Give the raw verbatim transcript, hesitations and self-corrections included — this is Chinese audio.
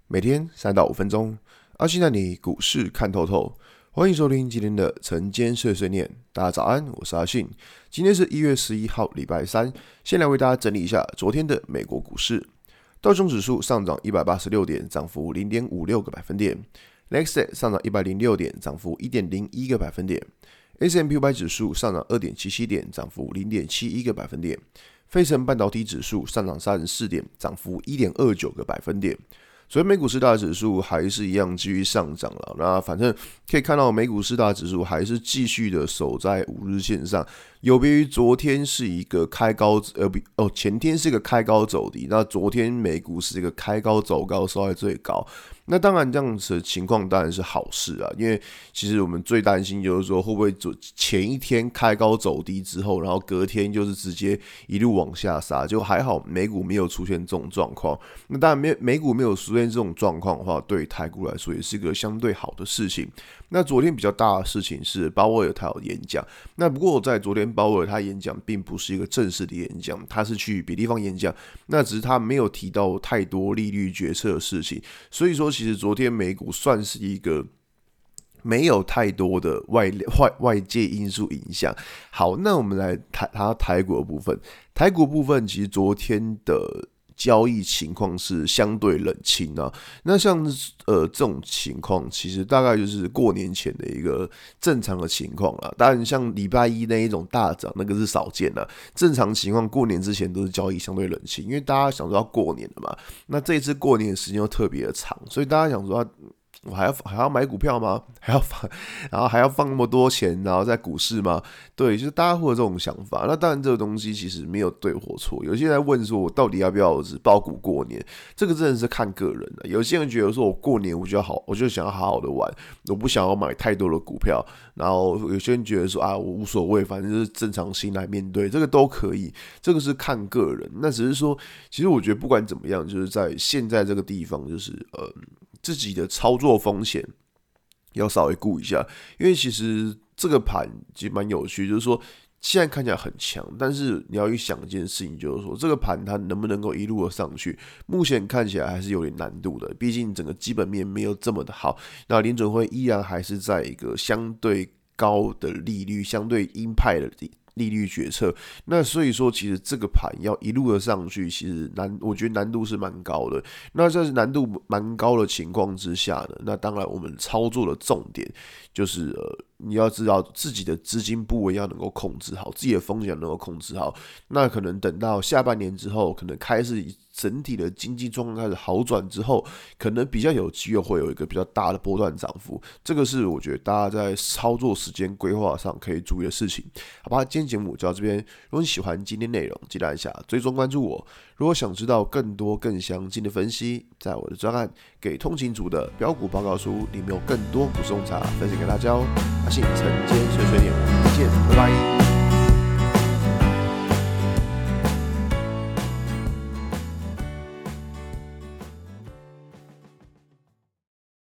每天三到五分钟，阿信带你股市看透透。欢迎收听今天的晨间碎碎念。大家早安，我是阿信。今天是一月十一号，礼拜三。先来为大家整理一下昨天的美国股市。道琼指数上涨一百八十六点，涨幅 零点五六个百分点。N E S D A Q 上涨一百零六点，涨幅 一点零一个百分点。S and P 五百 指数上涨 二点七七点，涨幅 零点七一个百分点。费城半导体指数上涨三十四点，涨幅 一点二九个百分点。所以美股四大指数还是一样继续上涨了，那反正可以看到美股四大指数还是继续的守在五日线上，有别于昨天是一个开高，呃不哦前天是一个开高走低，那昨天美股是一个开高走高收在最高。那当然这样子的情况当然是好事啊，因为其实我们最担心就是说会不会前一天开高走低之后，然后隔天就是直接一路往下杀，就还好美股没有出现这种状况。那当然美美股没有出现这种状况的话，对台股来说也是一个相对好的事情。那昨天比较大的事情是鲍威尔他有演讲，那不过在昨天鲍威尔他演讲并不是一个正式的演讲，他是去别地方演讲，那只是他没有提到太多利率决策的事情，所以说其实昨天美股算是一个没有太多的 外, 外, 外界因素影响。好，那我们来谈谈台股的部分。台股的部分其实昨天的交易情况是相对冷清啊，那像呃这种情况，其实大概就是过年前的一个正常的情况啦。当然，像礼拜一那一种大涨，那个是少见啦。正常情况，过年之前都是交易相对冷清，因为大家想说要过年了嘛。那这一次过年的时间又特别的长，所以大家想说，我还要还要买股票吗？还要放，然后还要放那么多钱，然后在股市吗？对，就是大家会有这种想法。那当然，这个东西其实没有对或错。有些人在问说，我到底要不要只抱股过年？这个真的是看个人的。有些人觉得说我过年我就好，我就想要好好的玩，我不想要买太多的股票。然后有些人觉得说啊，我无所谓，反正就是正常心来面对，这个都可以。这个是看个人。那只是说，其实我觉得不管怎么样，就是在现在这个地方，就是呃。自己的操作风险要稍微顾一下，因为其实这个盘其实蛮有趣，就是说现在看起来很强，但是你要去想一件事情，就是说这个盘它能不能够一路的上去，目前看起来还是有点难度的，毕竟整个基本面没有这么的好，那联准会依然还是在一个相对高的利率、相对鹰派的利率决策，那所以说其实这个盘要一路的上去，其实难，我觉得难度是蛮高的。那在难度蛮高的情况之下呢，那当然我们操作的重点就是呃，你要知道自己的资金部位要能够控制好，自己的风险能够控制好。那可能等到下半年之后，可能开始整体的经济状况开始好转之后，可能比较有机会会有一个比较大的波段涨幅。这个是我觉得大家在操作时间规划上可以注意的事情。好吧，今天节目就到这边。如果你喜欢今天内容，记得按下追踪关注我。如果想知道更多更详尽的分析，在我的专案给通勤族的标股报告书里面有更多股市洞察分享给大家哦。阿信晨间碎碎念。